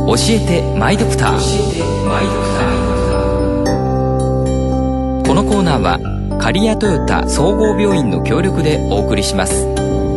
教えてマイドクター。このコーナーは刈谷トヨタ総合病院の協力でお送りします。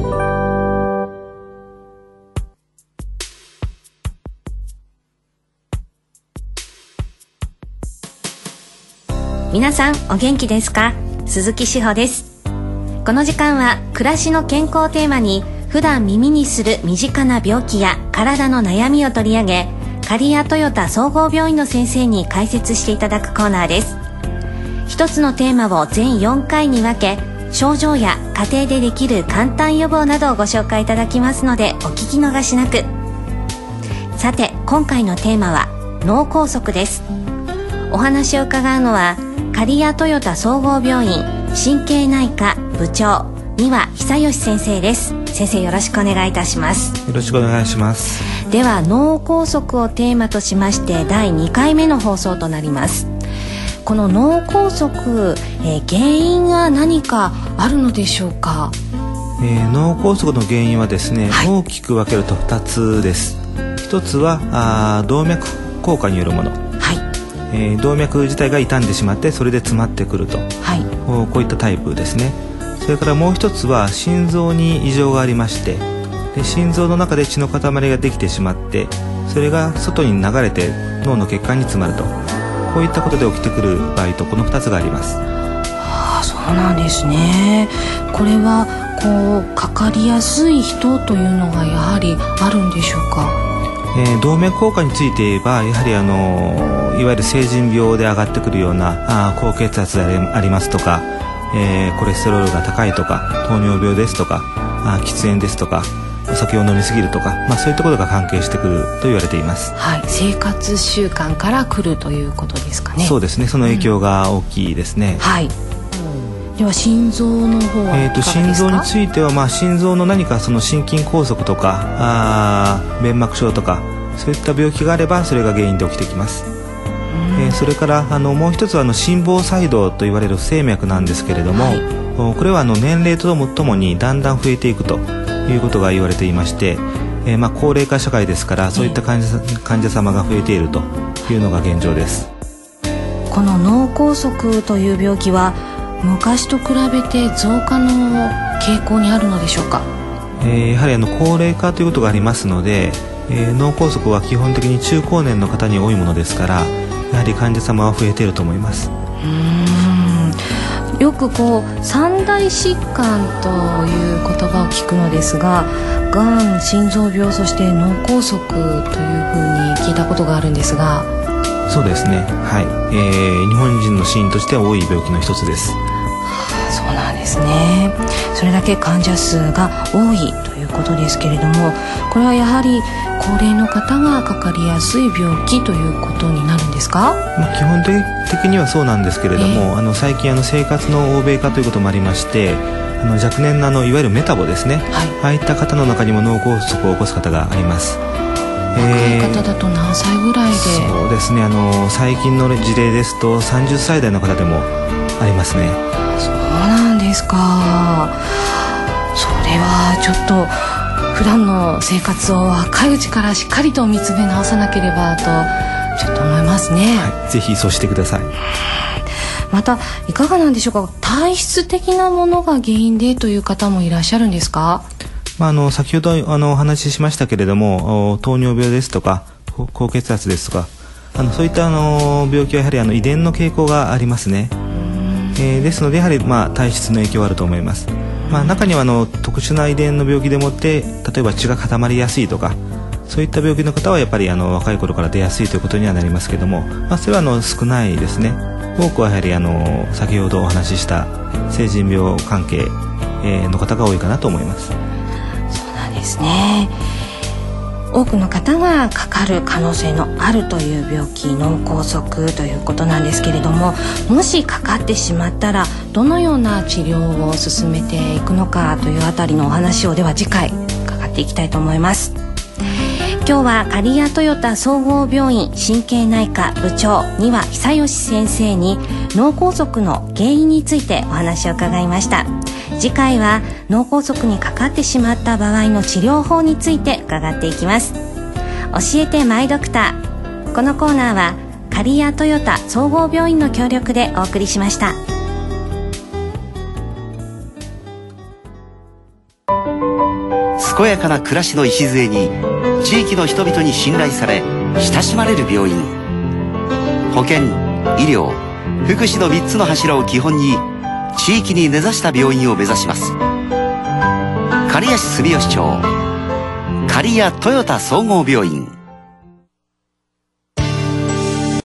皆さんお元気ですか？鈴木志保です。この時間は暮らしの健康をテーマに、普段耳にする身近な病気や体の悩みを取り上げ、刈谷トヨタ総合病院の先生に解説していただくコーナーです。一つのテーマを全4回に分け、症状や家庭でできる簡単予防などをご紹介いただきますので、お聞き逃しなく。さて、今回のテーマは脳梗塞です。お話を伺うのは刈谷トヨタ総合病院神経内科部長、三輪久義先生です。先生、よろしくお願いいたします。 よろしくお願いします。 では、脳梗塞をテーマとしまして第2回目の放送となります。この脳梗塞、原因は何かあるのでしょうか？ 脳梗塞の原因はですね、 はい、 大きく分けると2つです。1つは動脈硬化によるもの、動脈自体が傷んでしまってそれで詰まってくると、こういったタイプですね。それからもう一つは心臓に異常がありまして、で心臓の中で血の塊ができてしまって、それが外に流れて脳の血管に詰まると、こういったことで起きてくる場合と、この2つがあります。 そうなんですね。これはかかりやすい人というのがやはりあるんでしょうか？ 動脈硬化について言えば、やはりいわゆる成人病で上がってくるような高血圧でありますとか、コレステロールが高いとか、糖尿病ですとか、喫煙ですとか、お酒を飲みすぎるとか、そういったことが関係してくると言われています。 生活習慣から来るということですかね？ そうですね、その影響が大きいですね。 では心臓の方はいかがですか？ 心臓については、心臓の何かその心筋梗塞とか弁膜症とか、そういった病気があればそれが原因で起きてきます。それからもう一つは心房細動と言われる不整脈なんですけれども、これは年齢とともにだんだん増えていくということが言われていまして、高齢化社会ですから、そういった患者様が増えているというのが現状です。 この脳梗塞という病気は昔と比べて増加の傾向にあるのでしょうか？ やはり高齢化ということがありますので、脳梗塞は基本的に中高年の方に多いものですから、やはり患者様は増えていると思います。 よく三大疾患という言葉を聞くのですが、がん、心臓病、そして脳梗塞というふうに聞いたことがあるんですが。 そうですね、日本人の死因としては多い病気の一つです。 そうなんですね。それだけ患者数が多いということですけれども、これはやはり高齢の方がかかりやすい病気ということになるんですか？ 基本的にはそうなんですけれども、最近生活の欧米化ということもありまして、若年のいわゆるメタボですね、ああいった方の中にも脳梗塞を起こす方があります。 若い方だと何歳ぐらいで？ そうですね、最近の事例ですと30歳代の方でもありますね。 そうなんですか。それはちょっと普段の生活を若いうちからしっかりと見つめ直さなければとちょっと思いますね。 ぜひそうしてください。 またいかがなんでしょうか？体質的なものが原因でという方もいらっしゃるんですか？ 先ほどお話ししましたけれども、糖尿病ですとか高血圧ですとか、そういった病気はやはり遺伝の傾向がありますね。ですのでやはり体質の影響はあると思います。中には特殊な遺伝の病気でもって、例えば血が固まりやすいとか、そういった病気の方はやっぱり若い頃から出やすいということにはなりますけども、それは少ないですね。多くはやはり先ほどお話しした成人病関係の方が多いかなと思います。 そうなんですね。多くの方がかかる可能性のあるという病気、脳梗塞ということなんですけれども、もしかかってしまったらどのような治療を進めていくのかというあたりのお話を、では次回伺っていきたいと思います。今日は刈谷トヨタ総合病院神経内科部長、三輪久義先生に脳梗塞の原因についてお話を伺いました。次回は脳梗塞にかかってしまった場合の治療法について伺っていきます。 教えてマイドクター。このコーナーは刈谷トヨタ総合病院の協力でお送りしました。 健やかな暮らしの礎に、地域の人々に信頼され親しまれる病院。保健、医療、福祉の3つの柱を基本に地域に根ざした病院を目指します。刈谷市住吉町刈谷トヨタ総合病院。